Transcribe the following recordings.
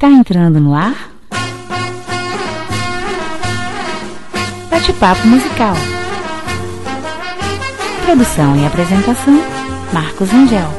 Está entrando no ar Bate-Papo Musical. Produção e apresentação, Marcos Angel.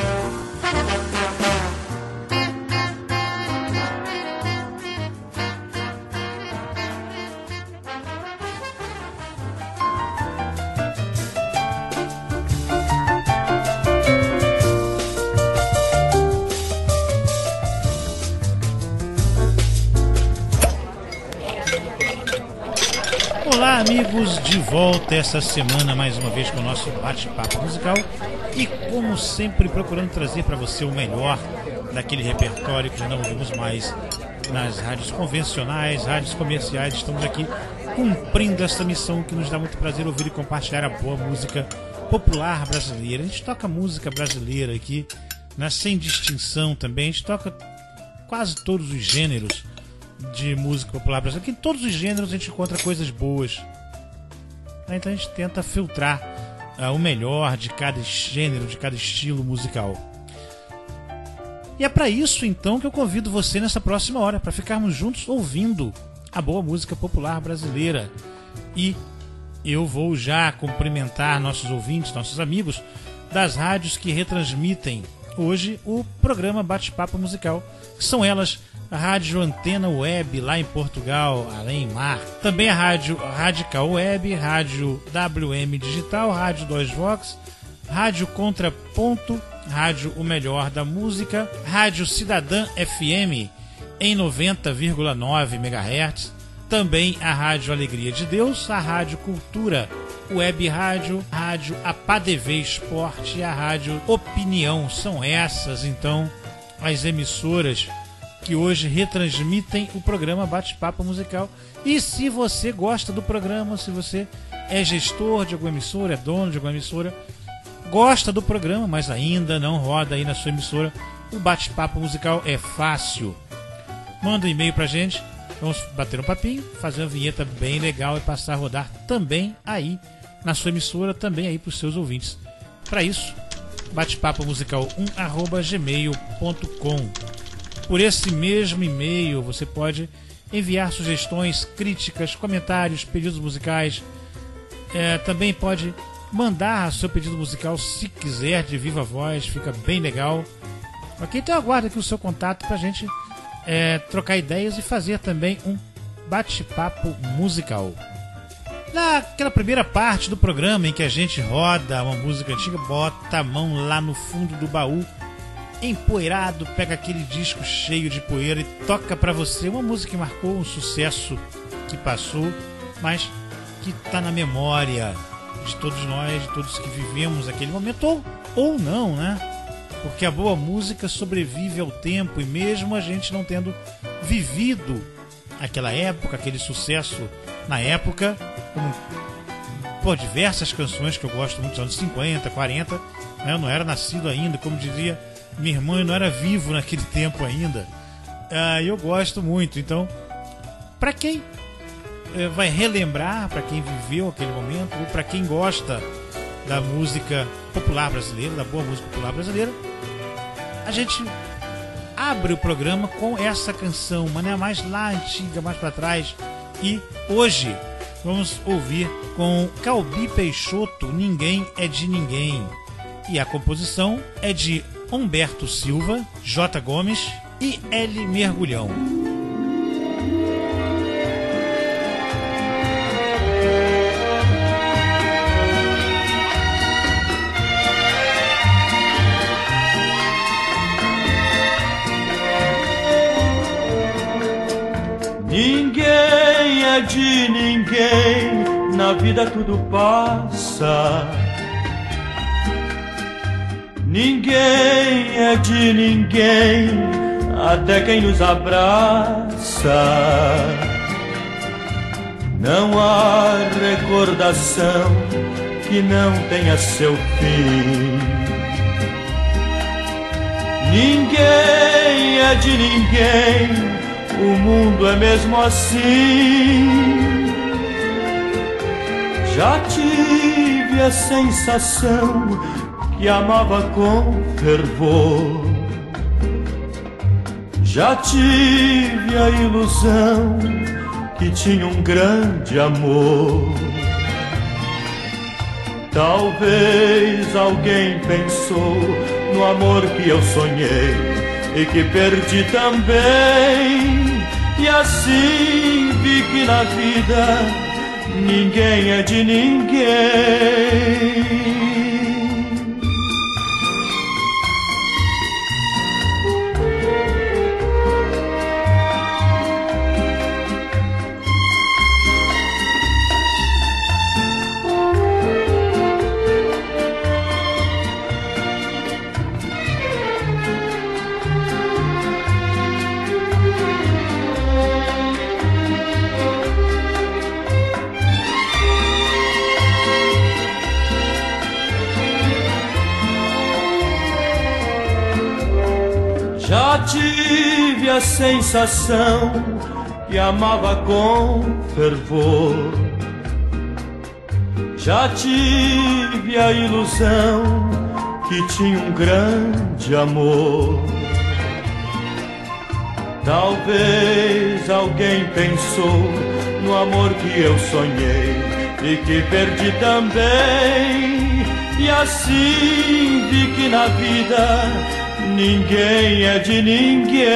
Olá, amigos, de volta essa semana mais uma vez com o nosso bate-papo musical e, como sempre, procurando trazer para você o melhor daquele repertório que já não ouvimos mais nas rádios convencionais, rádios comerciais. Estamos aqui cumprindo essa missão que nos dá muito prazer ouvir e compartilhar a boa música popular brasileira. A gente toca música brasileira aqui, né, sem distinção também. A gente toca quase todos os gêneros de música popular brasileira, porque em todos os gêneros a gente encontra coisas boas. Então a gente tenta filtrar o melhor de cada gênero, de cada estilo musical. E é para isso então que eu convido você nessa próxima hora, para ficarmos juntos ouvindo a boa música popular brasileira. E eu vou já cumprimentar nossos ouvintes, nossos amigos das rádios que retransmitem hoje o programa Bate-Papo Musical, que são elas: a Rádio Antena Web, lá em Portugal, além mar. Também a Rádio Radical Web, Rádio WM Digital, Rádio 2 Vox, Rádio Contraponto, Rádio O Melhor da Música, Rádio Cidadã FM em 90,9 MHz. Também a Rádio Alegria de Deus, a Rádio Cultura Web Rádio, Rádio APADV Esporte e a Rádio Opinião. São essas, então, as emissoras que hoje retransmitem o programa Bate-Papo Musical. E se você gosta do programa, se você é gestor de alguma emissora, é dono de alguma emissora, gosta do programa, mas ainda não roda aí na sua emissora, o Bate-Papo Musical é fácil. Manda um e-mail pra gente, vamos bater um papinho, fazer uma vinheta bem legal e passar a rodar também aí na sua emissora, também aí pros seus ouvintes. Para isso, batepapomusical1@gmail.com. Por esse mesmo e-mail você pode enviar sugestões, críticas, comentários, pedidos musicais. Também pode mandar seu pedido musical, se quiser, de viva voz, fica bem legal. Ok? Então eu aguardo aqui o seu contato para a gente trocar ideias e fazer também um bate-papo musical. Naquela primeira parte do programa em que a gente roda uma música antiga, bota a mão lá no fundo do baú, empoeirado, pega aquele disco cheio de poeira e toca pra você uma música que marcou, um sucesso que passou, mas que tá na memória de todos nós, de todos que vivemos aquele momento, ou não, né? Porque a boa música sobrevive ao tempo, e mesmo a gente não tendo vivido aquela época, aquele sucesso na época, como diversas canções que eu gosto muito dos anos 50, 40, né? Eu não era nascido ainda, como dizia minha irmã, eu não era vivo naquele tempo ainda. Eu gosto muito. Então, para quem vai relembrar, para quem viveu aquele momento, ou para quem gosta da música popular brasileira, da boa música popular brasileira, a gente abre o programa com essa canção, mas é mais lá antiga, mais para trás. E hoje vamos ouvir com Calbi Peixoto, Ninguém é de Ninguém. E a composição é de Humberto Silva, J. Gomes e L. Mergulhão. Ninguém é de ninguém, na vida tudo passa. Ninguém é de ninguém, até quem nos abraça. Não há recordação que não tenha seu fim. Ninguém é de ninguém, o mundo é mesmo assim. Já tive a sensação que amava com fervor. Já tive a ilusão que tinha um grande amor. Talvez alguém pensou no amor que eu sonhei e que perdi também. E assim vi que na vida ninguém é de ninguém. Já tive a sensação que amava com fervor. Já tive a ilusão que tinha um grande amor. Talvez alguém pensou no amor que eu sonhei e que perdi também. E assim vi que na vida ninguém é de ninguém.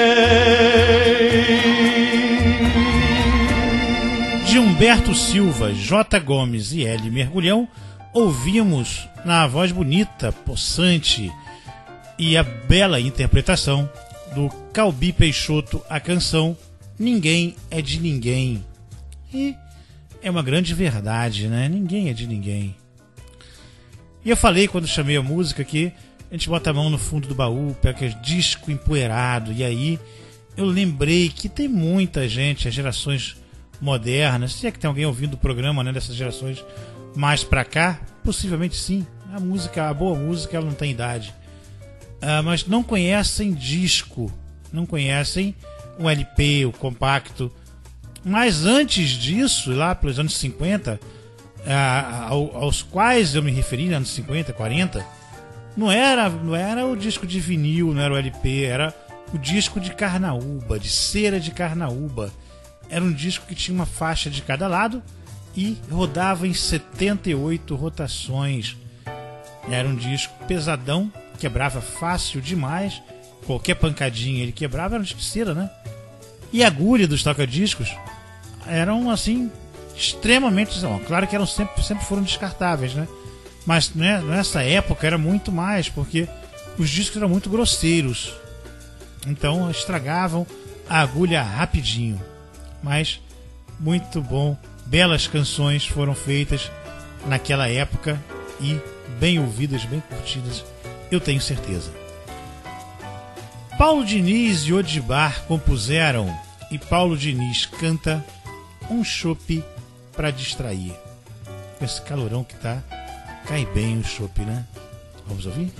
De Humberto Silva, J. Gomes e L. Mergulhão, ouvimos na voz bonita, possante e a bela interpretação do Calbi Peixoto a canção Ninguém é de Ninguém. E é uma grande verdade, né? Ninguém é de ninguém. E eu falei quando chamei a música que a gente bota a mão no fundo do baú, pega aquele disco empoeirado, e aí eu lembrei que tem muita gente, as gerações modernas, se é que tem alguém ouvindo o programa, né, dessas gerações mais pra cá, possivelmente sim. A boa música, ela não tem idade. Mas não conhecem disco, não conhecem o LP, o compacto. Mas antes disso, lá pelos anos 50, aos quais eu me referi, anos 50, 40, não era o disco de vinil, não era o LP, era o disco de carnaúba, de cera de carnaúba. Era um disco que tinha uma faixa de cada lado e rodava em 78 rotações. Era um disco pesadão, quebrava fácil demais, qualquer pancadinha ele quebrava, era um disco de cera, né? E a agulha dos toca-discos eram assim extremamente, claro que eram sempre foram descartáveis, né? Mas, né, nessa época era muito mais, porque os discos eram muito grosseiros, então estragavam a agulha rapidinho. Mas muito bom, belas canções foram feitas naquela época e bem ouvidas, bem curtidas, eu tenho certeza. Paulo Diniz e Odibar compuseram e Paulo Diniz canta Um Chopp pra Distrair. Com esse calorão que tá, cai bem o chopp, né? Vamos ouvir?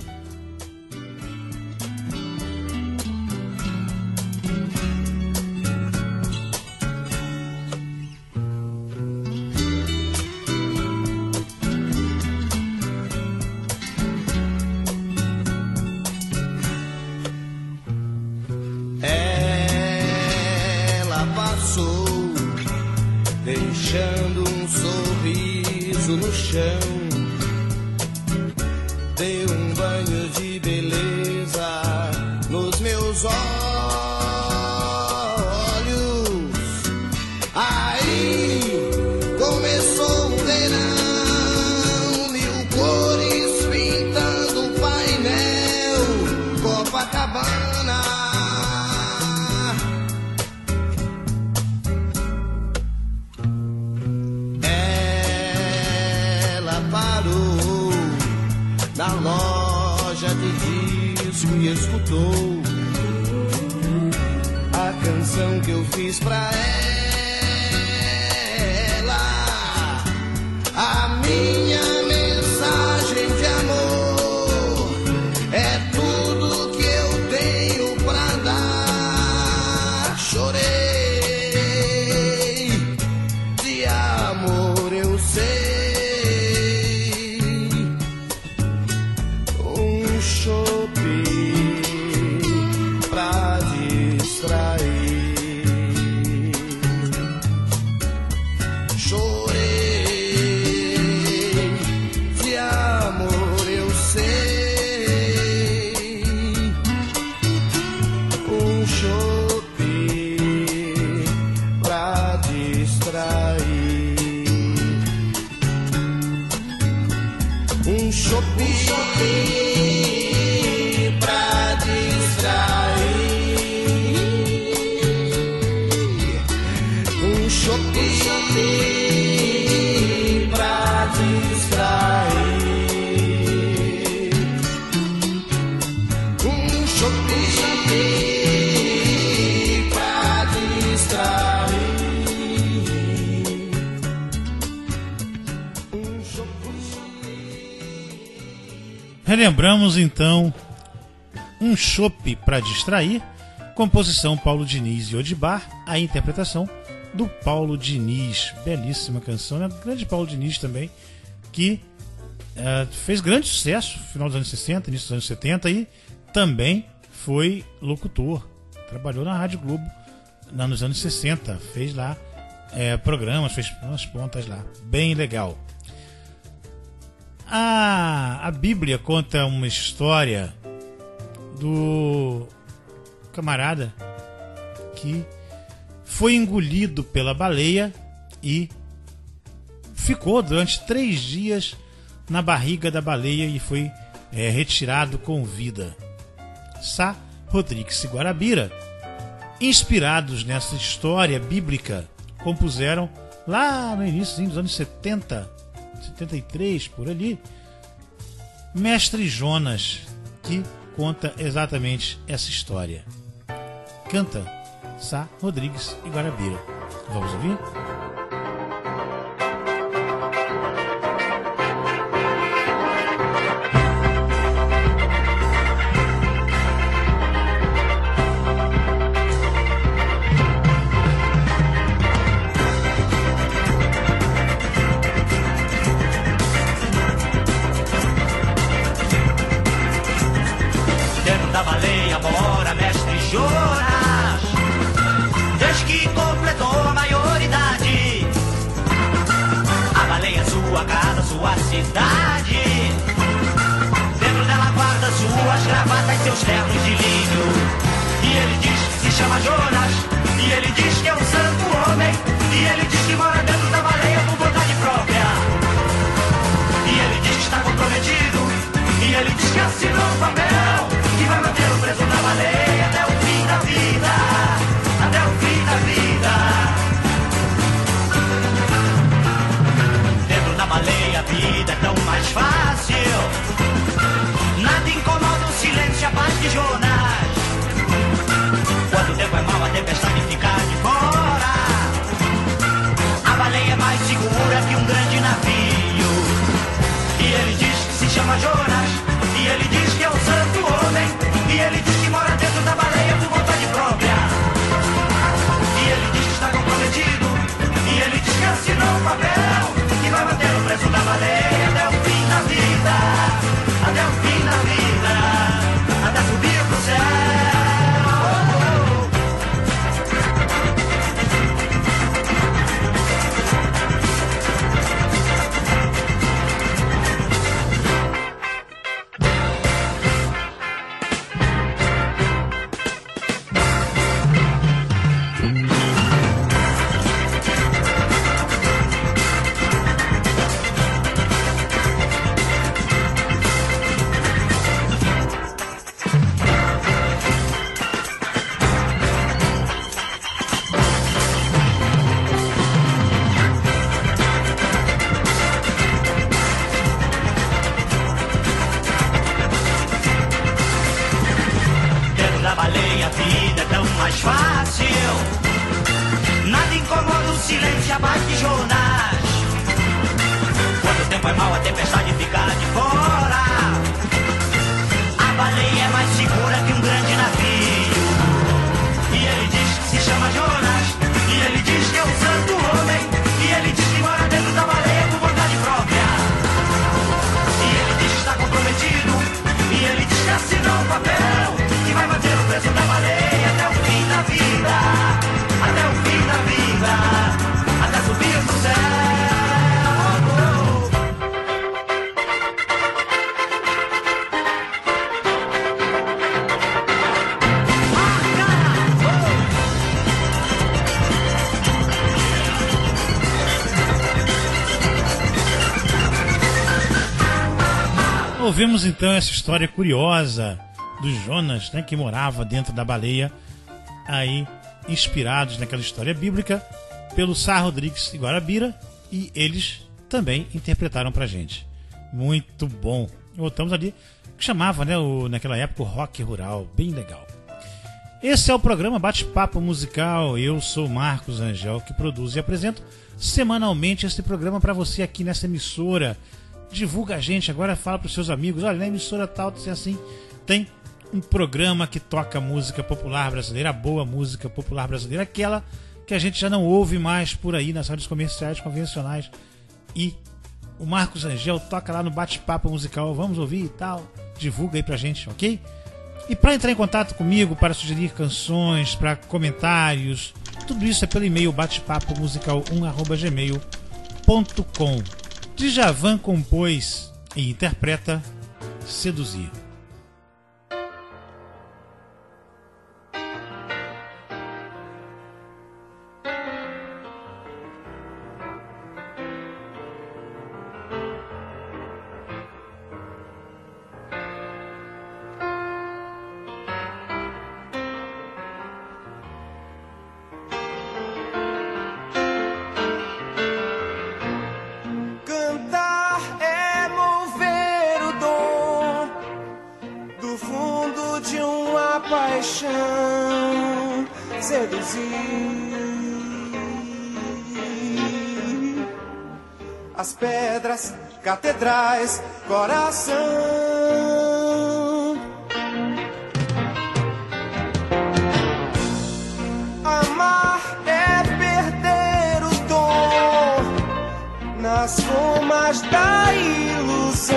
Ela passou deixando um sorriso no chão, deu um banho de beleza nos meus olhos. Aí começou o verão, 1000 cores pintando o painel Copacabana. Ela parou na loja de disco e escutou a canção que eu fiz pra ela, a minha mensagem de amor é tudo que eu tenho pra dar. Chorei de amor, eu sei. Chopp pra distrair. pra distrair. Um chope pra distrair. Um chope pra distrair. Relembramos então Um Chope para Distrair, composição Paulo Diniz e Odibar, a interpretação do Paulo Diniz. Belíssima canção, né? Grande Paulo Diniz também, que fez grande sucesso no final dos anos 60, início dos anos 70 e também foi locutor. Trabalhou na Rádio Globo nos anos 60, fez lá programas, fez umas pontas lá, bem legal. A Bíblia conta uma história do camarada que foi engolido pela baleia e ficou durante 3 dias na barriga da baleia e foi retirado com vida. Sá Rodrigues e Guarabira, inspirados nessa história bíblica, compuseram lá no início dos anos 70, 73, por ali, Mestre Jonas, que conta exatamente essa história. Canta Sá Rodrigues e Guarabira. Vamos ouvir? Sua cidade, dentro dela guarda suas gravatas e seus ternos de linho. E ele diz que se chama Jonas, e ele diz que é um santo homem, e ele diz que mora dentro da baleia por vontade própria. E ele diz que está comprometido, e ele diz que assinou um papel que vai mantê-lo preso na baleia até o fim da vida, até o fim da vida. Na baleia a vida é tão mais fácil. Nada incomoda o silêncio e a paz de Jonas. Quando o tempo é mau, a tempestade fica de fora. Ouvimos então essa história curiosa do Jonas, né, que morava dentro da baleia, aí inspirados naquela história bíblica pelo Sá Rodrigues e Guarabira, e eles também interpretaram pra gente. Muito bom. Voltamos ali, que chamava, né, naquela época, o rock rural, bem legal. Esse é o programa Bate-Papo Musical. Eu sou Marcos Angel, que produzo e apresento semanalmente esse programa para você aqui nessa emissora. Divulga a gente, agora fala para os seus amigos, olha, na emissora tal, assim, tem um programa que toca música popular brasileira, a boa música popular brasileira, aquela que a gente já não ouve mais por aí nas rádios comerciais convencionais. E o Marcos Angel toca lá no Bate-Papo Musical, vamos ouvir e tal, divulga aí pra gente, ok? E para entrar em contato comigo, para sugerir canções, para comentários, tudo isso é pelo e-mail batepapomusical1@gmail.com. Djavan compôs e interpreta Seduzir. As pedras, catedrais, coração. Amar é perder o dom nas formas da ilusão,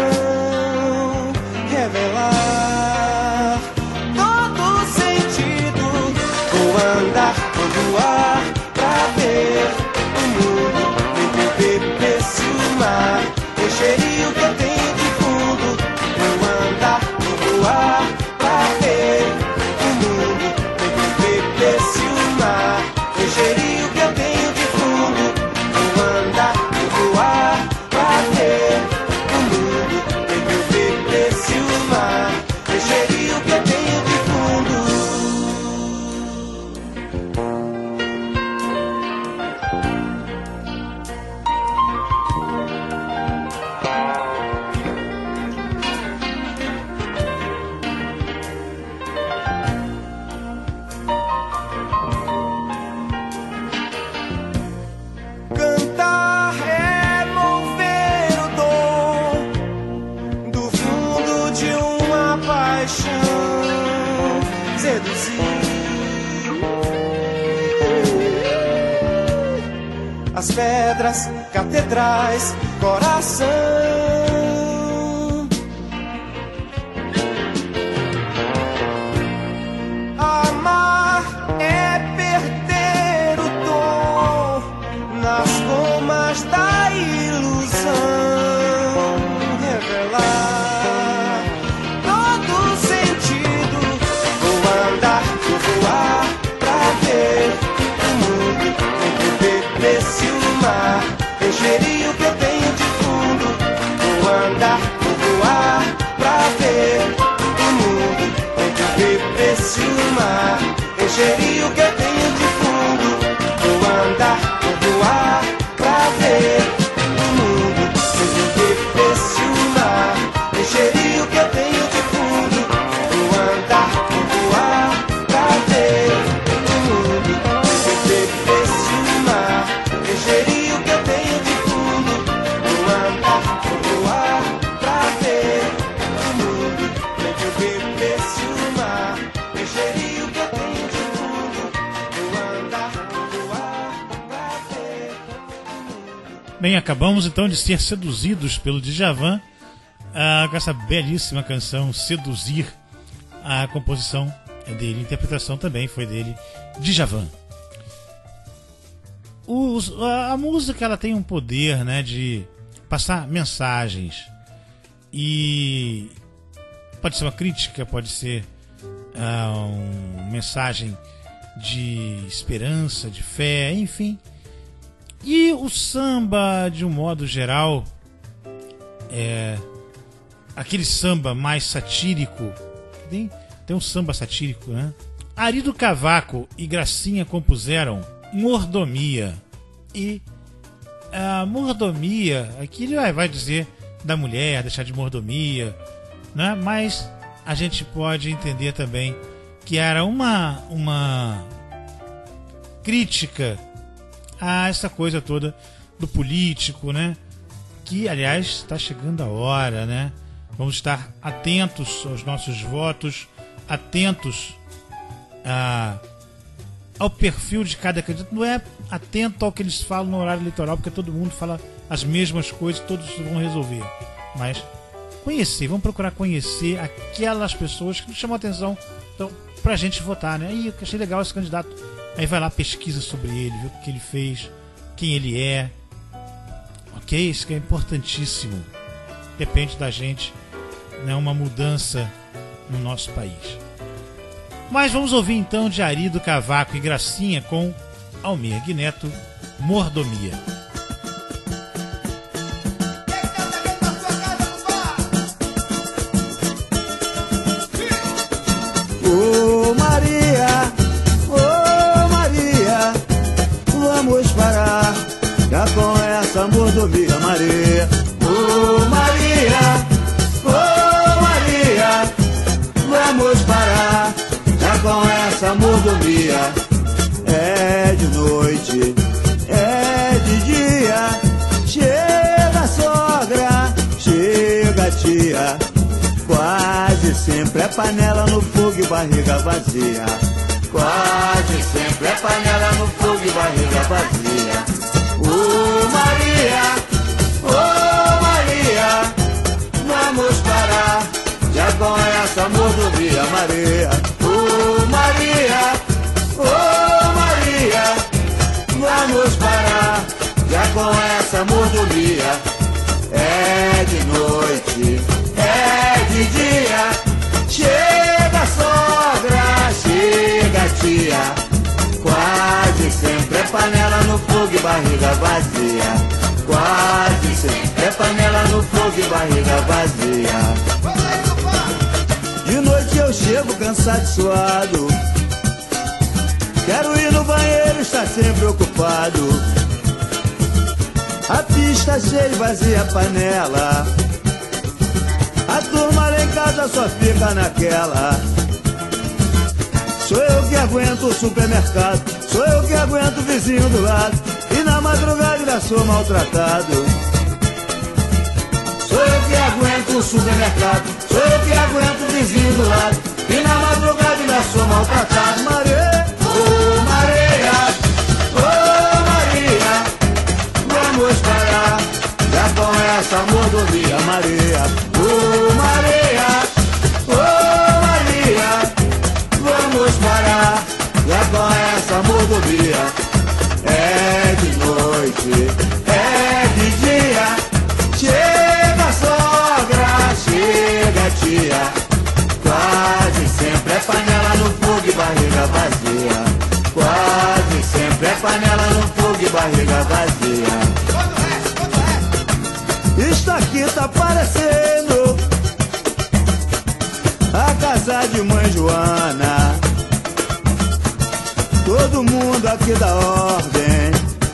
revelar todo sentido. Vou andar, vou voar pra ver o mundo, beber esse mar, encheria o que eu tenho de fundo. Vou andar, vou voar pra ver o mundo, beber esse mar, encheria o que eu tenho de fundo. Vou andar, vou voar pra ver o mundo, beber esse mar, encheria o que eu tenho de fundo. Cantar é mover o dom do fundo de uma paixão, seduzir as pedras, catedrais, coração. Amar é perder o dom nas gomas da ilusão, revelar todo sentido. Vou andar, vou voar pra ver o mundo, beber esse mar, encheria o que eu tenho de fundo. Vou andar, vou voar pra ver o mundo, beber esse mar, encheria o que eu tenho de fundo. Vou andar, vou voar pra ver o mundo, beber esse mar, encheria o que eu tenho de fundo. Vou andar, vou voar pra ver o mundo, beber esse mar, encheria o que eu tenho de fundo. Vou andar, vou voar pra ver o mundo, beber esse mar, encheria o que eu tenho de fundo. Vou andar, vou voar pra ver o mundo. Bem, acabamos então de ser seduzidos pelo Djavan com essa belíssima canção Seduzir. A composição é dele, a interpretação também foi dele, Djavan. A música ela tem um poder, né, de passar mensagens, e pode ser uma crítica, pode ser uma mensagem de esperança, de fé, enfim. E o samba, de um modo geral, aquele samba mais satírico. Tem um samba satírico, né? Ari do Cavaco e Gracinha compuseram Mordomia. E a mordomia, aqui ele vai dizer da mulher, deixar de mordomia, né? Mas a gente pode entender também que era uma crítica a essa coisa toda do político, né? Que, aliás, está chegando a hora, né? Vamos estar atentos aos nossos votos, atentos ao perfil de cada candidato. Não é atento ao que eles falam no horário eleitoral, porque todo mundo fala as mesmas coisas, todos vão resolver. Mas conhecer, vamos procurar conhecer aquelas pessoas que nos chamam a atenção, então, pra gente votar, né? Aí eu achei legal esse candidato. Aí vai lá, pesquisa sobre ele, vê o que ele fez, quem ele é. Ok? Isso que é importantíssimo. Depende da gente, né? Uma mudança no nosso país. Mas vamos ouvir então de Ari do Cavaco e Gracinha com Almir Neto, Mordomia. Ô Maria, vamos parar já com essa mordomia, Maria. Ô Maria, vamos parar já com essa mordomia. É de noite, é de dia, chega sogra, chega tia. Quase sempre é panela no fogo e barriga vazia. Quase sempre é panela no fogo e barriga vazia. Ô Maria, vamos parar já com essa mordomia, Maria. Ô Maria, vamos parar já com essa mordomia. É de noite, é de dia, chega sogra, chega tia. Quase sempre é panela no fogo e barriga vazia. Quase sempre é panela no fogo e barriga vazia. De noite eu chego cansado e suado, quero ir no banheiro, está sempre ocupado. A pista cheia e vazia a panela, a turma lá em casa só fica naquela. Sou eu que aguento o supermercado, sou eu que aguento o vizinho do lado, e na madrugada ainda sou maltratado. Sou eu que aguento o supermercado, sou eu que aguento o vizinho do lado, e na madrugada ainda sou maltratado. Maria, vamos parar já com essa mordomia, Maria. Maria, vamos parar já com essa mordomia. É de noite, é de dia, chega sogra, chega tia. Quase sempre é panela no fogo e barriga vazia. Quase sempre é panela no fogo e barriga vazia. Isto aqui tá parecendo a casa de mãe Joana. Todo mundo aqui dá ordem,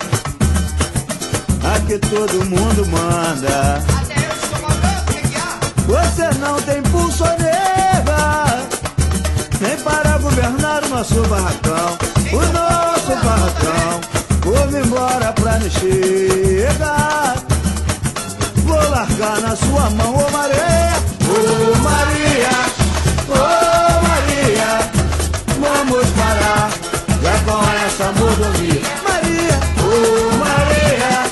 aqui todo mundo manda. Você não tem pulso, nega, nem para governar o nosso barracão. O nosso barracão, vou-me embora pra não chegar. Vou largar na sua mão, ô Maria. Ô Maria, vamos parar já com essa mordomia, Maria. Ô Maria,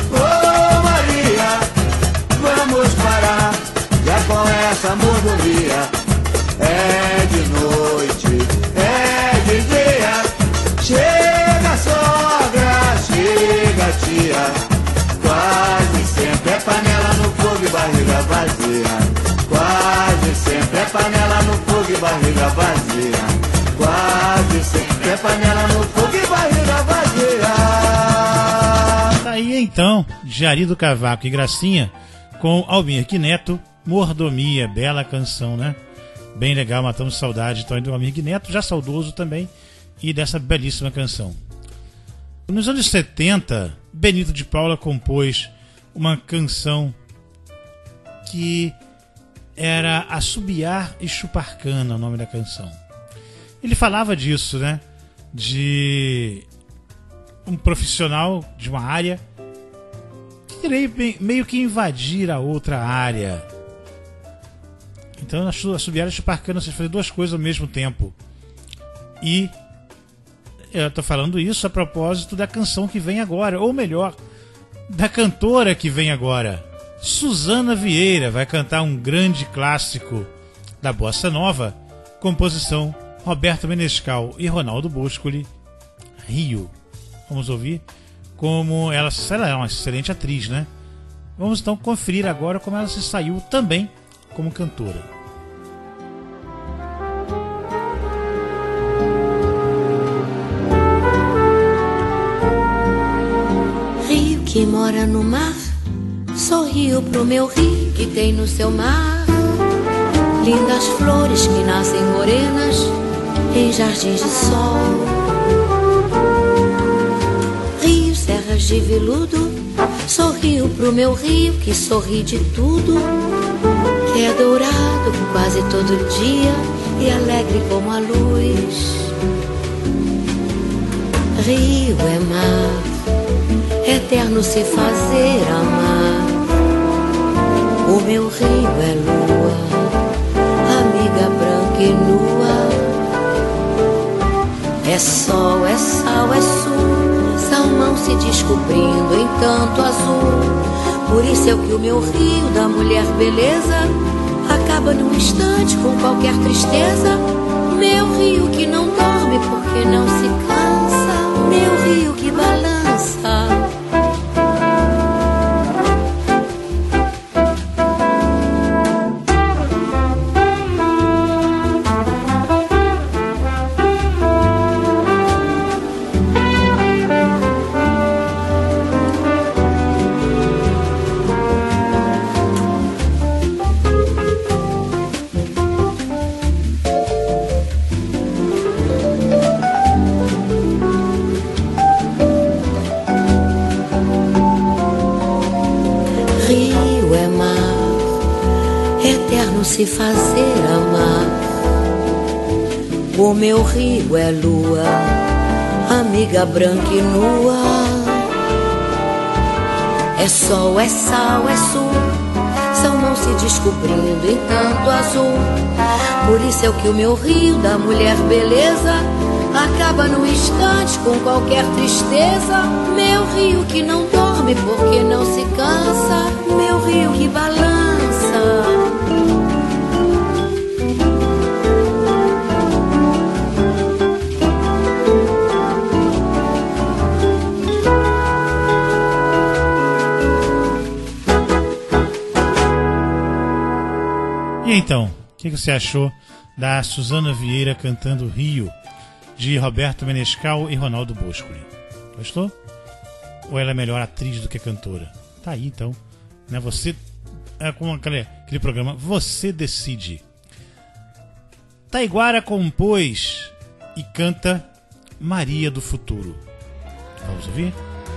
vamos parar já com essa mordomia. É de noite, é de dia, chega sogra, chega tia. Quase sempre é panela no fogo e barriga vazia. Quase sempre é panela no fogo e barriga vazia. Quase sempre é panela no fogo e barriga vazia. Tá aí então, de Ari do Cavaco e Gracinha com Almir Neto, Mordomia, bela canção, né? Bem legal, matamos saudade então do amigo Neto, já saudoso também, e dessa belíssima canção. Nos anos 70, Benito de Paula compôs uma canção que era Assobiar e Chupar Cana, o nome da canção. Ele falava disso, né? De um profissional de uma área querer meio que invadir a outra área. Então, assobiar e chupar cana, vocês fazem duas coisas ao mesmo tempo. E eu tô falando isso a propósito da canção que vem agora, ou melhor, da cantora que vem agora. Susana Vieira vai cantar um grande clássico da Bossa Nova, composição Roberto Menescal e Ronaldo Boscoli, Rio. Vamos ouvir como ela é uma excelente atriz, né? Vamos então conferir agora como ela se saiu também como cantora. Rio que mora no mar, sorriu pro meu rio que tem no seu mar lindas flores que nascem morenas em jardins de sol. Rio, serras de veludo, sorriu pro meu rio que sorri de tudo, que é dourado quase todo dia e alegre como a luz. Rio é mar, eterno se fazer amar. O meu rio é lua, amiga branca e nua. É sol, é sal, é sul, salmão se descobrindo em tanto azul. Por isso é que o meu rio da mulher beleza acaba num instante com qualquer tristeza. Meu rio que não dorme porque não se cansa, meu rio que balança. Se fazer amar. O meu rio é lua, amiga branca e nua. É sol, é sal, é sul, salmão se descobrindo em tanto azul. Por isso é que o meu rio da mulher beleza acaba num instante com qualquer tristeza. Meu rio que não dorme porque não se cansa, meu rio que balança. E então, o que você achou da Susana Vieira cantando Rio, de Roberto Menescal e Ronaldo Boscoli? Gostou? Ou ela é melhor atriz do que cantora? Tá aí então, né? Você é como aquele programa Você Decide. Taiguara compôs e canta Maria do Futuro. Vamos ouvir?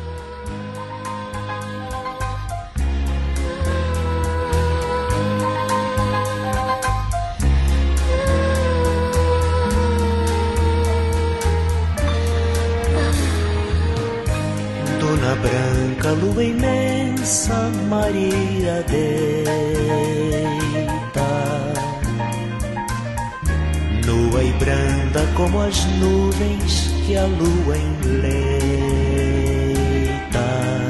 Dona branca, lua imensa, Maria deita, nua e branda como as nuvens que a lua enleita.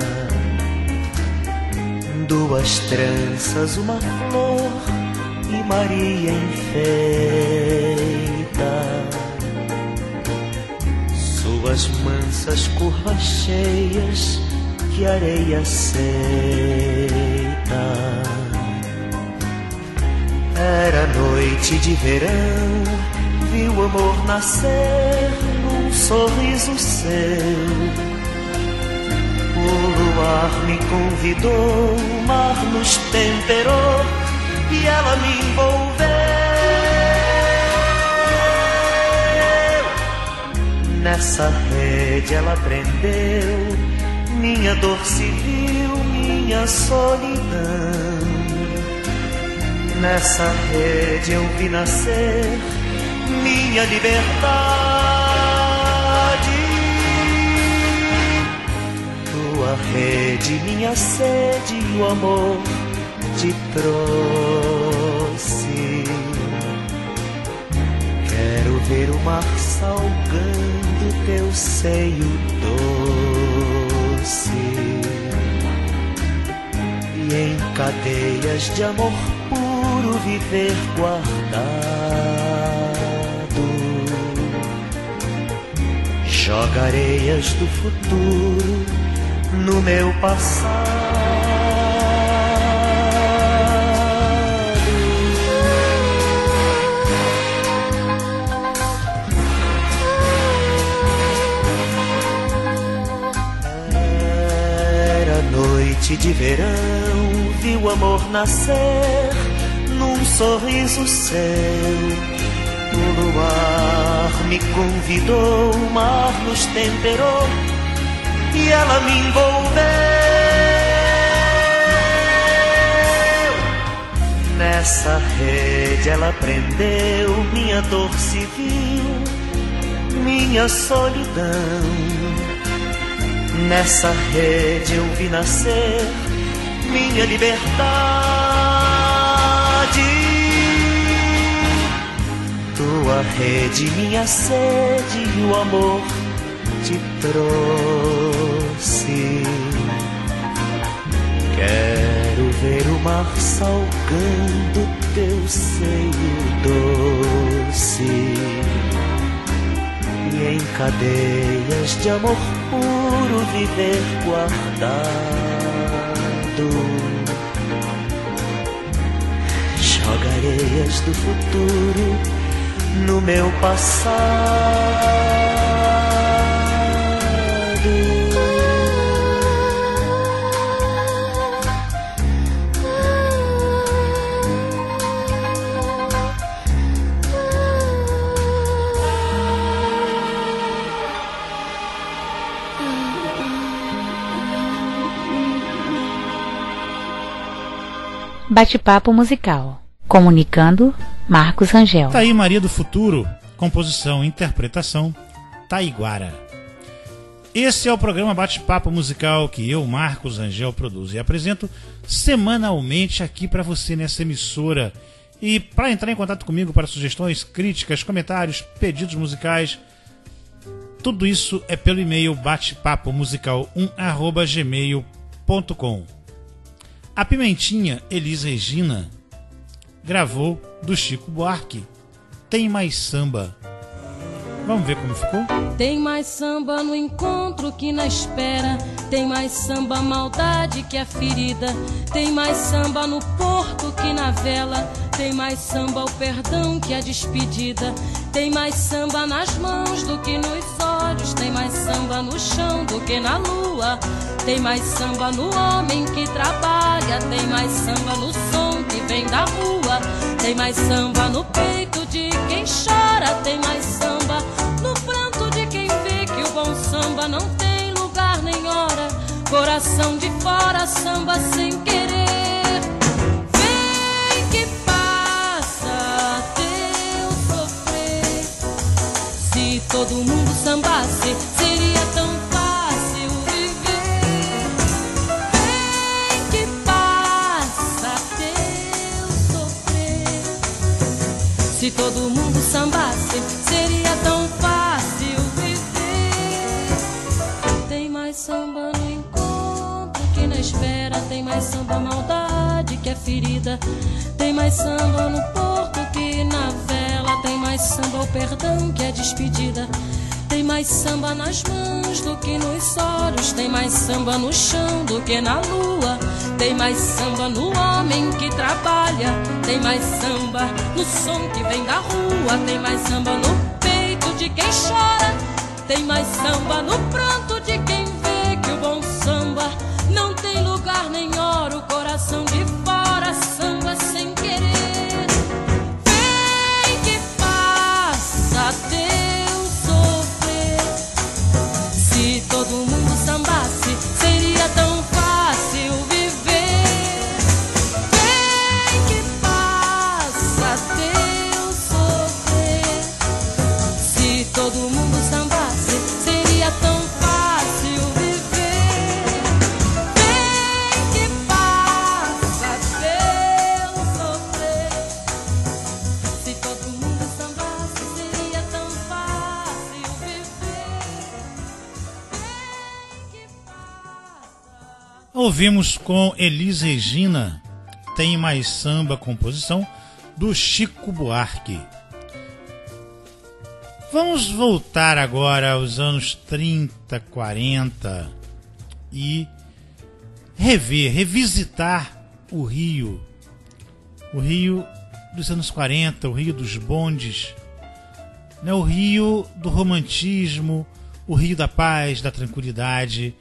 Duas tranças, uma flor e Maria enfeita. Suas mansas curvas cheias que a areia aceita. Era noite de verão, vi o amor nascer num sorriso seu. O luar me convidou, o mar nos temperou e ela me envolveu. Nessa rede ela prendeu minha dor civil, minha solidão. Nessa rede eu vi nascer minha liberdade. Tua rede, minha sede, o amor te trouxe. Quero ver o mar salgando teu seio doce, e em cadeias de amor puro viver guardado. Joga areias do futuro no meu passado. Era noite de verão, vi o amor nascer num sorriso seu. O luar me convidou, o mar nos temperou e ela me envolveu. Nessa rede ela prendeu minha dor civil, minha solidão. Nessa rede eu vi nascer minha liberdade. Tua rede, minha sede, e o amor te trouxe. Quero ver o mar salgando teu seio doce, e em cadeias de amor puro viver guardado. Joga areias do futuro no meu passado. Bate-papo musical. Comunicando, Marcos Rangel. Tá aí Maria do Futuro, composição e interpretação, Taiguara. Esse é o programa Bate-Papo Musical que eu, Marcos Rangel, produzo e apresento semanalmente aqui para você nessa emissora. E para entrar em contato comigo para sugestões, críticas, comentários, pedidos musicais, tudo isso é pelo e-mail batepapomusical1@gmail.com. A Pimentinha Elis Regina gravou do Chico Buarque Tem Mais Samba. Vamos ver como ficou? Tem mais samba no encontro que na espera. Tem mais samba maldade que a ferida. Tem mais samba no porto que na vela. Tem mais samba o perdão que a despedida. Tem mais samba nas mãos do que nos olhos. Tem mais samba no chão do que na lua. Tem mais samba no homem que trabalha. Tem mais samba no som que vem da rua. Tem mais samba no peito de quem chora. Tem mais samba no pranto de quem vê que o bom samba não tem lugar nem hora. Coração de fora, samba sem querer. Vem que passa teu sofrer. Se todo mundo sambasse, seria tão fácil viver. Vem que passa teu sofrer. Se todo mundo sambasse, seria tão fácil viver. Tem mais samba no encontro que na espera. Tem mais samba maldade que a ferida. Tem mais samba no porto que na vela. Tem mais samba o perdão que a despedida. Tem mais samba nas mãos do que nos olhos. Tem mais samba no chão do que na lua. Tem mais samba no homem que trabalha. Tem mais samba no som que vem da rua. Tem mais samba no peito de quem chora. Tem mais samba no pranto de quem vê que o bom samba não tem lugar nem hora. O coração de fora, samba sem querer. Se todo mundo sambasse, seria tão fácil viver. Bem que passa teu sofrer. Se todo mundo sambasse, seria tão fácil viver. Bem que passa teu sofrer. Se todo mundo sambasse, seria tão fácil viver. Ouvimos com Elis Regina, Tem Mais Samba, composição do Chico Buarque. Vamos voltar agora aos anos 30, 40 e revisitar o Rio dos anos 40, o Rio dos bondes, né? O Rio do romantismo, o Rio da paz, da tranquilidade.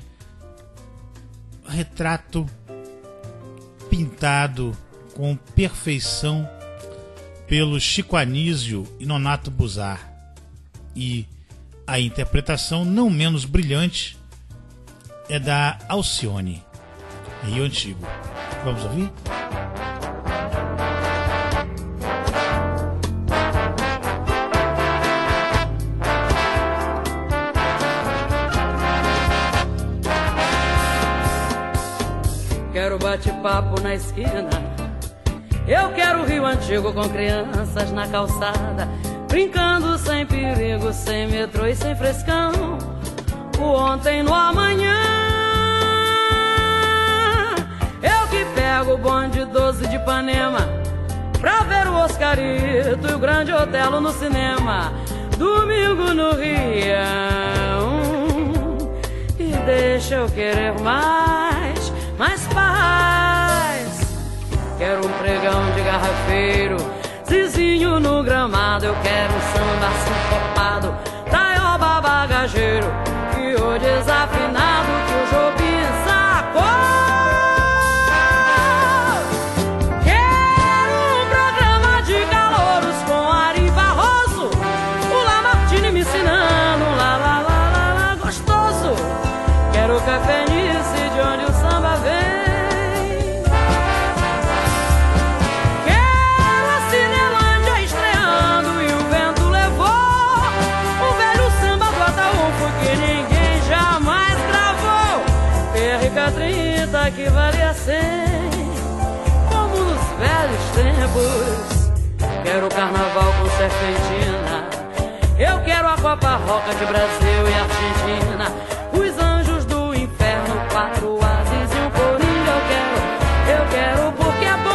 Retrato pintado com perfeição pelo Chico Anísio e Nonato Buzar. E a interpretação não menos brilhante é da Alcione, Rio Antigo. Vamos ouvir? Quero bate-papo na esquina, eu quero o Rio Antigo com crianças na calçada, brincando sem perigo, sem metrô e sem frescão. O ontem no amanhã, eu que pego o bonde 12 de Ipanema pra ver o Oscarito e o Grande Otelo no cinema. Domingo no Rião, e deixa eu querer mais paz. Quero um pregão de garrafeiro, Zizinho no gramado. Eu quero um samba sincopado, taioba bagageiro, e o desafinado que o Jobim sacou. Quero um programa de calouros com Ari Barroso, o Lamartine me ensinando um lá lá lá lá lá gostoso. Quero café nice de onde o samba vem. Quero a Cinelândia estreando e o vento levou o velho samba do Ataúfo que ninguém jamais gravou. Perrica 30 que valia 100, como nos velhos tempos. Quero carnaval com serpentina, eu quero a Copa Roca de Brasil e Argentina. Os anjos do inferno, 4 ases e um coringa. Eu quero porque é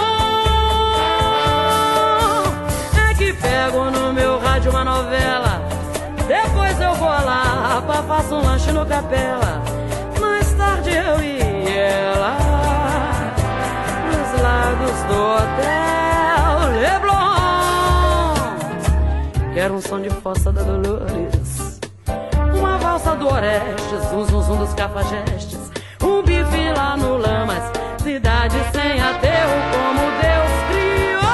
bom. É que pego no meu rádio uma novela, depois eu vou lá pra faço um lanche no Capela. Mais tarde eu e ela nos lagos do Hotel Leblon. Quero um som de Fossa da Dolores, uma valsa do Orestes, um zum zum dos Cafajestes, um bife lá no Lamas, cidade sem aterro como Deus criou.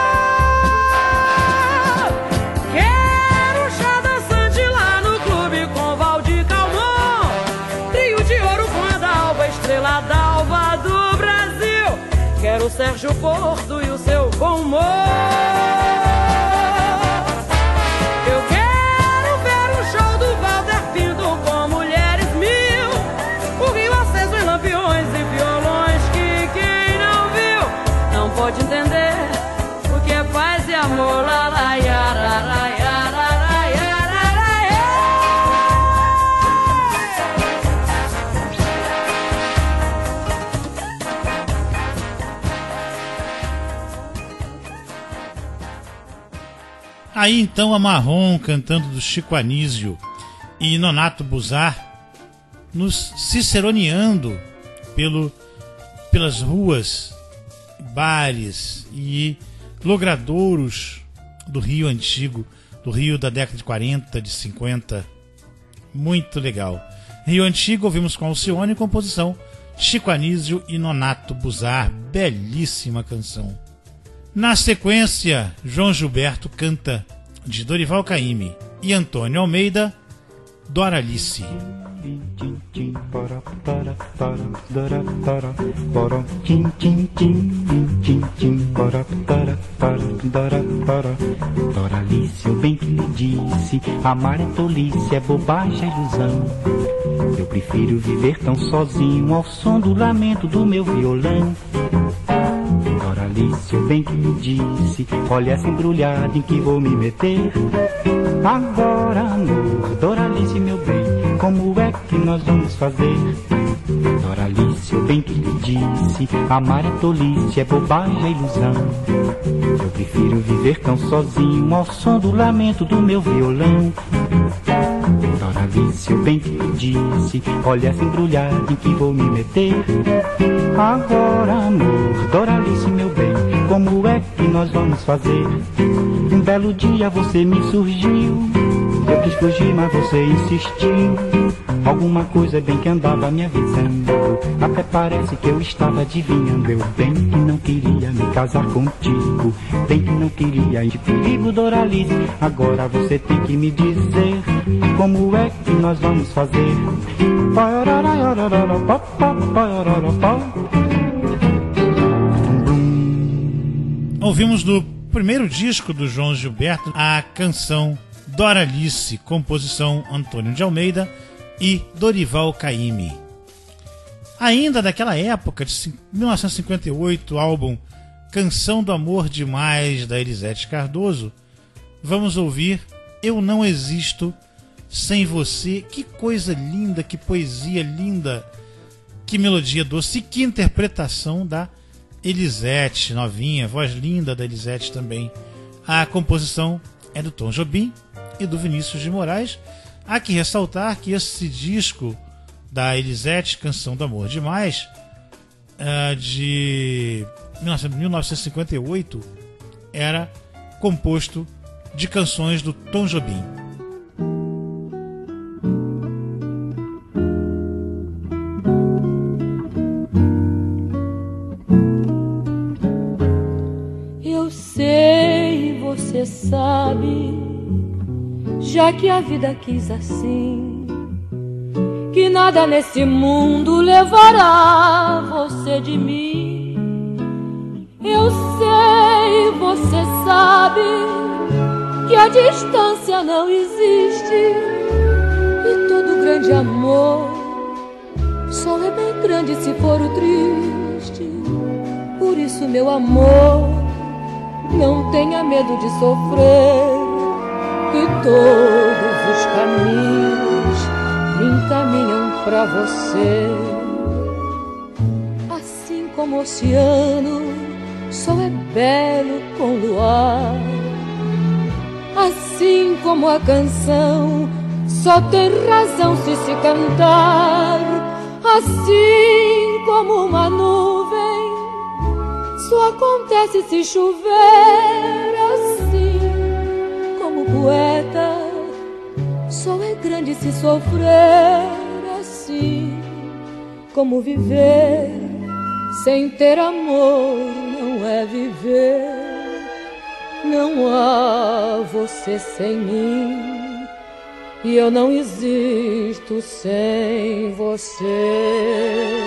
Quero chá dançante lá no clube com Valdir Calmon, trio de ouro com a Dalva, estrela d'alva do Brasil. Quero o Sérgio Porto e o seu bom humor. Pode entender o que é paz e amor. La, la, ya, la, la, ya, la, la, ya, la, la, Aí então a Marrom cantando do Chico Anísio e Nonato Buzar nos ciceroneando pelas ruas, bares e logradouros do Rio Antigo, do Rio da década de 40, de 50. Muito legal. Rio Antigo, ouvimos com Alcione, composição Chico Anísio e Nonato Buzar. Belíssima canção. Na sequência, João Gilberto canta de Dorival Caymmi e Antônio Almeida, Doralice. tim tim para para para para para tim tim tim tim tim para para para Doralice, eu bem que lhe disse, amar é tolice, é bobagem, é ilusão. Eu prefiro viver tão sozinho ao som do lamento do meu violão. Doralice, eu bem que lhe disse, olha essa embrulhada em que vou me meter. Agora, amor, Doralice, meu bem, como é que nós vamos fazer? Doralice, eu bem que lhe disse, amar é tolice, é bobagem, é ilusão. Eu prefiro viver tão sozinho ao som do lamento do meu violão. Doralice, eu bem que lhe disse, olha essa embrulhada em que vou me meter. Agora, amor, Doralice, meu bem, como é que nós vamos fazer? Um belo dia você me surgiu, eu quis fugir, mas você insistiu. Alguma coisa bem que andava me avisando, até parece que eu estava adivinhando. Eu bem que não queria me casar contigo, bem que não queria ir de perigo, Doralice. Agora você tem que me dizer, como é que nós vamos fazer? Ouvimos do primeiro disco do João Gilberto a canção Doralice, composição Antônio de Almeida e Dorival Caymmi. Ainda daquela época, de 1958, álbum Canção do Amor Demais, da Elisete Cardoso, vamos ouvir Eu Não Existo Sem Você. Que coisa linda, que poesia linda, que melodia doce e que interpretação da Elisete, novinha, voz linda da Elisete também. A composição é do Tom Jobim e do Vinícius de Moraes. Há que ressaltar que esse disco da Elisete, Canção do Amor Demais, de 1958, era composto de canções do Tom Jobim. Eu sei, você sabe, já que a vida quis assim, que nada nesse mundo levará você de mim. Eu sei, você sabe, que a distância não existe, e todo grande amor só é bem grande se for o triste. Por isso, meu amor, não tenha medo de sofrer, que todos os caminhos me encaminham pra você. Assim como o oceano só é belo com luar, assim como a canção só tem razão se cantar, assim como uma nuvem só acontece se chover, assim como poeta só é grande se sofrer, assim como viver sem ter amor não é viver. Não há você sem mim, e eu não existo sem você.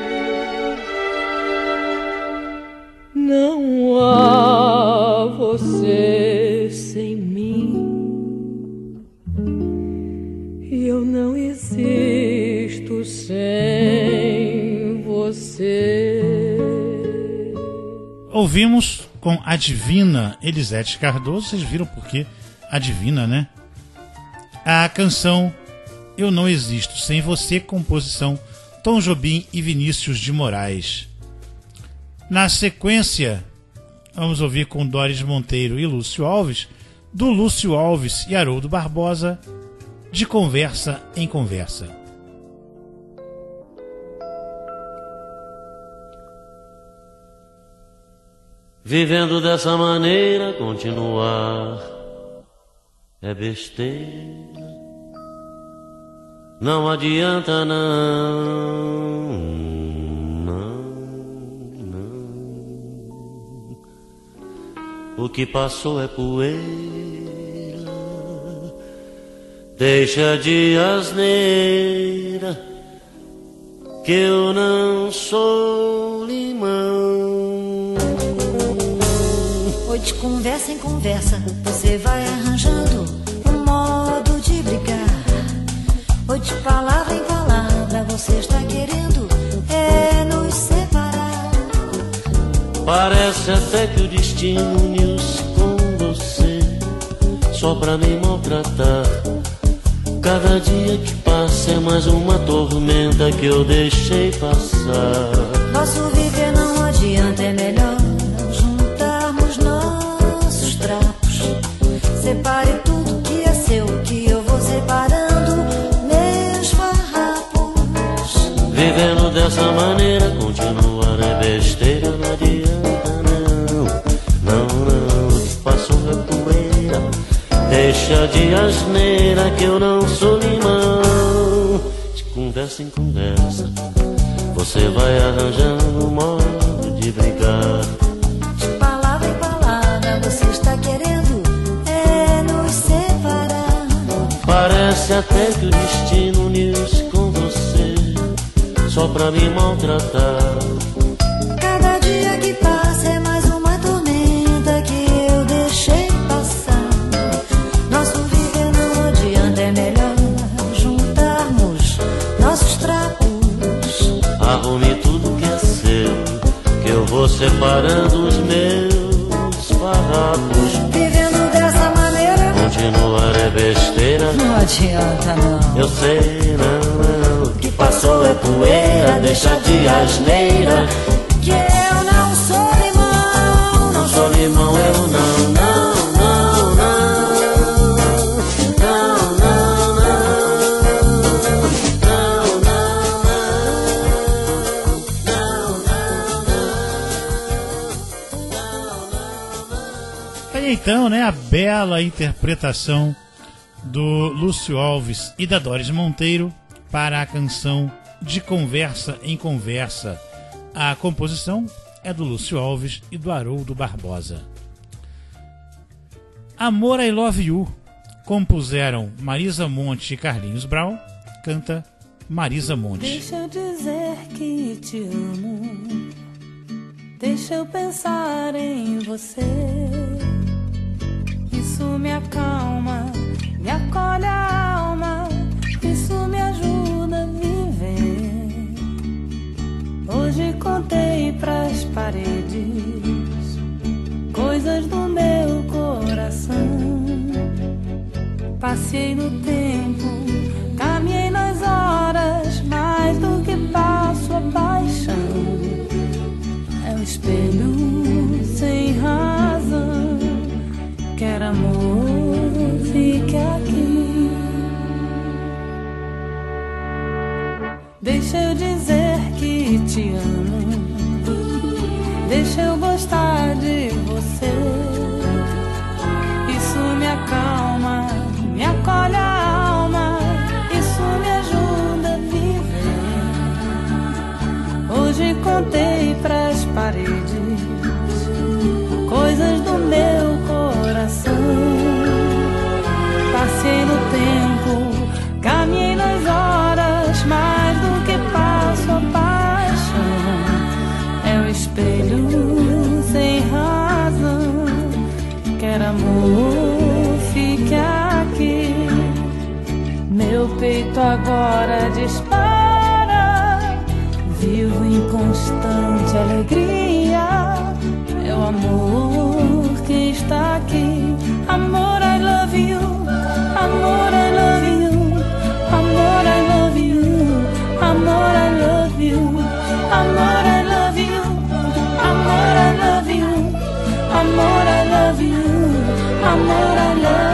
Não há você sem mim, e eu não existo sem você. Ouvimos com a divina Elisete Cardoso, vocês viram por que a divina, né? A canção Eu Não Existo Sem Você, composição Tom Jobim e Vinícius de Moraes. Na sequência, vamos ouvir com Doris Monteiro e Lúcio Alves, do Lúcio Alves e Haroldo Barbosa, De Conversa em Conversa. Vivendo dessa maneira, continuar é besteira. Não adianta não. O que passou é poeira. Deixa de asneira, que eu não sou limão. Oi, de conversa em conversa, você vai arranjando um modo de brigar. Oi, de palavra em palavra, você está querendo nos separar. Parece até que o destino uniu-se com você, só pra me maltratar. Cada dia que passa é mais uma tormenta que eu deixei passar. Nosso viver não adianta, é melhor juntarmos nossos trapos. Separe tudo que é seu, que eu vou separando meus farrapos. Vivendo dessa maneira, continuar é besteira, não adianta não. Não, não, o que passou é poeira. Deixa de asneira, que eu não sou limão. De conversa em conversa, você vai arranjando um modo de brigar. De palavra em palavra, você está querendo nos separar. Parece até que o destino uniu-se com você, só pra me maltratar. Cada dia que passa é mais uma tormenta que eu deixei passar. Nosso viver não adianta, é melhor juntarmos nossos trapos. Arrume tudo que é seu, que eu vou separando os meus farrapos. Vivendo dessa maneira, continuar é besteira, não adianta não. Eu sei, não, não, o que passou é poeira. Deixa de asneira, que eu não sou limão. Não sou limão, eu não, não, não, não. Não, não, não. Então, né, a bela interpretação do Lúcio Alves e da Doris Monteiro para a canção De Conversa em Conversa. A composição é do Lúcio Alves e do Haroldo Barbosa. Amor, I Love You compuseram Marisa Monte e Carlinhos Brau. Canta Marisa Monte. Deixa eu dizer que te amo, deixa eu pensar em você. Isso me acalma, me acolhe a alma, isso me ajuda a viver. Hoje contei pras paredes coisas do meu coração. Passei no tempo, caminhei nas horas, mais do que passo a paixão. É um espelho sem razão, quer amor, fique aqui. Deixa eu dizer que te amo, deixa eu gostar de você. Isso me acalma, me acolhe a alma, isso me ajuda a viver. Hoje contei pras paredes coisas do meu coração. Passei no tempo, caminhei nas horas, mais do que passo a paixão. É um espelho sem razão, quer amor, fique aqui. Meu peito agora dispara, vivo em constante alegria. É o amor que está aqui. Amor, I love you. Amor, I love you. Amor, I love you. Amor, I love you. Amor, I love you. Amor, I love you. Amor, I love you. Amor, I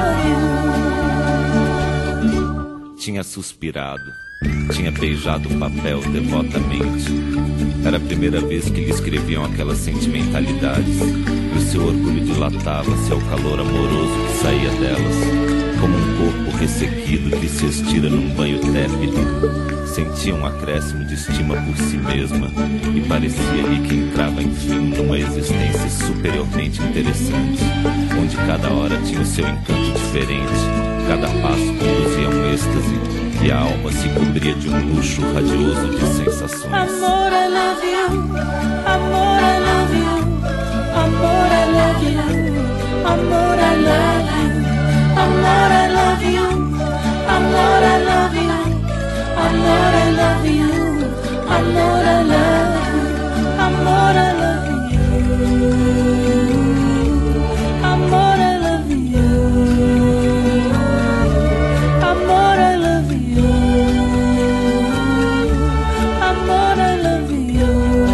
love you. Tinha suspirado, tinha beijado o papel devotamente. Era a primeira vez que lhe escreviam aquelas sentimentalidades, e o seu orgulho dilatava-se ao calor amoroso que saía delas, como um corpo ressequido que se estira num banho tépido. Sentia um acréscimo de estima por si mesma, e parecia-lhe que entrava enfim numa existência superiormente interessante, onde cada hora tinha o seu encanto diferente, cada passo conduzia um êxtase e a alma se cobria de um luxo radioso de sensações. Amor, I love you. Amor, I love you. Amor, I love you. Amor, I love you. Amor, I love you. Amor, I love you. Amor, I love you. Amor, I love you. Amor, I love you. Amor, I love you. Amor, I love you. Amor, I love you.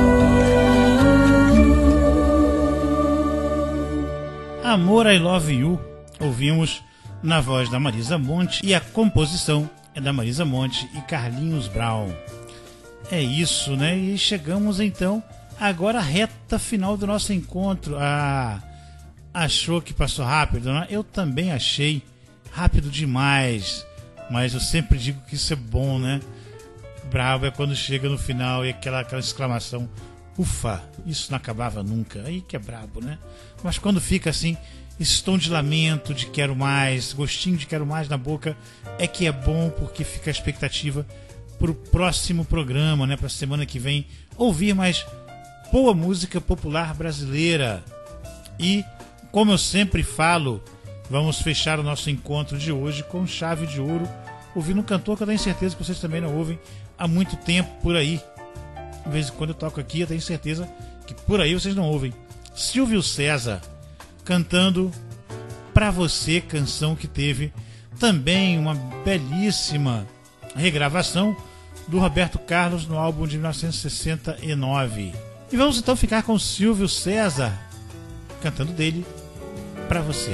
Amor, I Love You, ouvimos na voz da Marisa Monte e a composição é da Marisa Monte e Carlinhos Brown. É isso, né? E chegamos então agora à reta final do nosso encontro. Achou que passou rápido, né? Eu também achei rápido demais, mas eu sempre digo que isso é bom, né? Bravo é quando chega no final e aquela exclamação: ufa, isso não acabava nunca. Aí que é brabo, né? Mas quando fica assim, esse tom de lamento, de quero mais, gostinho de quero mais na boca, é que é bom, porque fica a expectativa pro próximo programa, né? Pra semana que vem, ouvir mais boa música popular brasileira. E, como eu sempre falo, vamos fechar o nosso encontro de hoje com chave de ouro, ouvindo um cantor que eu tenho certeza que vocês também não ouvem há muito tempo por aí. De vez em quando eu toco aqui, eu tenho certeza que por aí vocês não ouvem. Silvio César cantando Pra Você, canção que teve também uma belíssima regravação do Roberto Carlos no álbum de 1969. E vamos então ficar com Silvio César cantando dele Pra Você.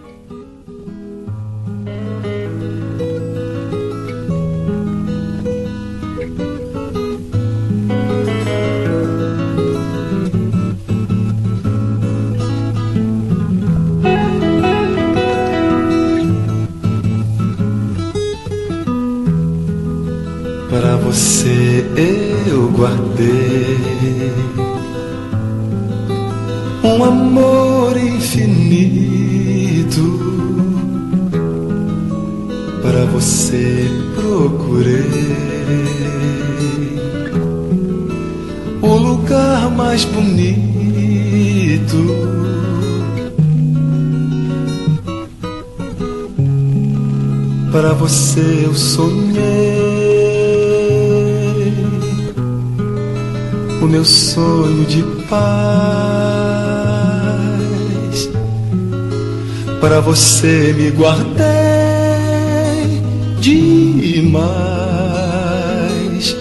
Pra você eu guardei um amor infinito. Pra você procurei o lugar mais bonito. Pra você eu sonhei o meu sonho de paz. Pra você me guardei demais,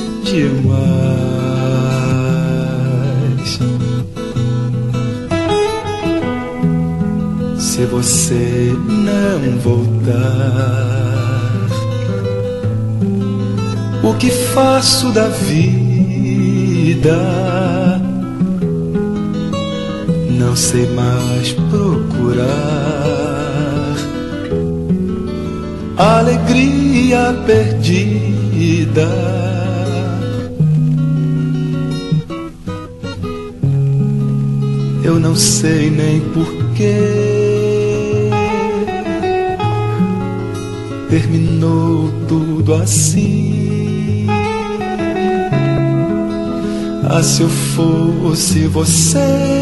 demais. Se você não voltar, o que faço da vida? Não sei mais procurar alegria perdida. Eu não sei nem porquê terminou tudo assim. Ah, se eu fosse você,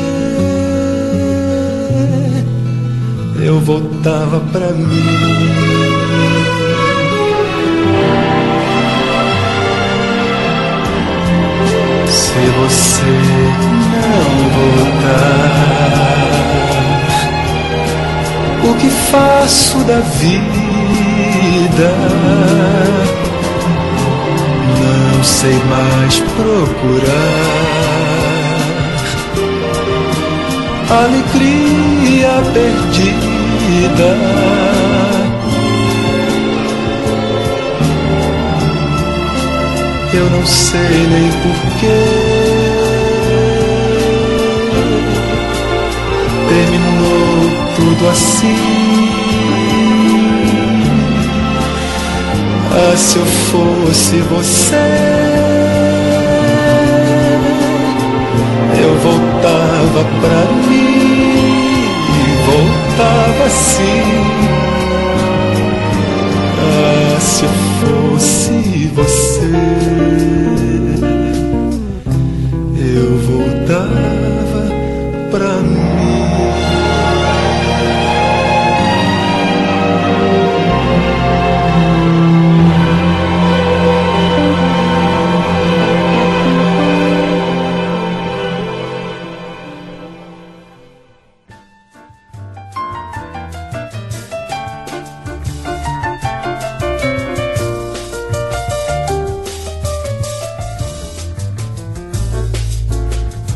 eu voltava pra mim. Se você não voltar, o que faço da vida? Não sei mais procurar alegria perdida. Eu não sei nem porquê terminou tudo assim. Ah, se eu fosse você, eu voltava pra mim, voltava assim.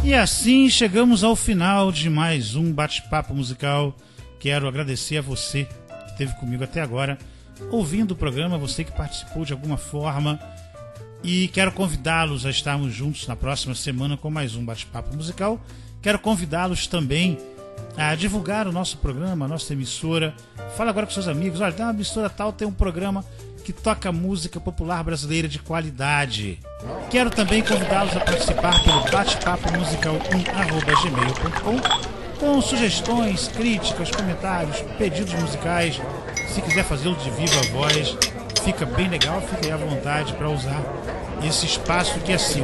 E assim chegamos ao final de mais um bate-papo musical. Quero agradecer a você que esteve comigo até agora, ouvindo o programa, você que participou de alguma forma. E quero convidá-los a estarmos juntos na próxima semana com mais um bate-papo musical. Quero convidá-los também a divulgar o nosso programa, a nossa emissora. Fala agora com seus amigos. Olha, tem uma emissora tal, tem um programa que toca música popular brasileira de qualidade. Quero também convidá-los a participar pelo batepapomusical1@gmail.com com sugestões, críticas, comentários, pedidos musicais. Se quiser fazê-lo de viva voz, fica bem legal, fique aí à vontade para usar esse espaço que é seu.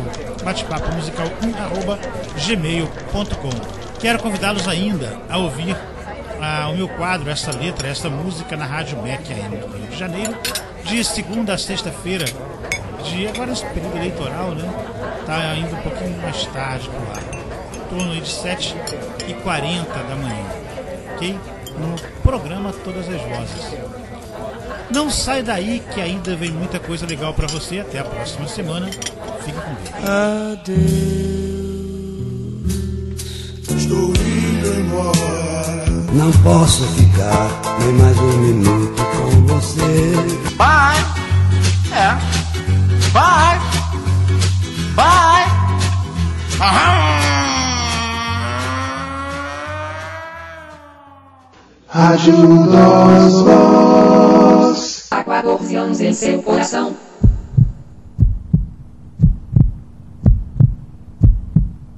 batepapomusical1@gmail.com. Quero convidá-los ainda a ouvir o meu quadro, essa letra, essa música na Rádio MEC AM do Rio de Janeiro, de segunda a sexta-feira, agora nesse período eleitoral, né? Tá indo um pouquinho mais tarde por lá, em torno de 7h40 da manhã, ok? No programa Todas as Vozes. Não sai daí que ainda vem muita coisa legal pra você. Até a próxima semana. Fica com Deus. Adeus, estou indo embora. Não posso ficar nem mais um minuto com você. Bye. Bye. Bye. Rádio das Vozes. Há 14 anos em seu coração.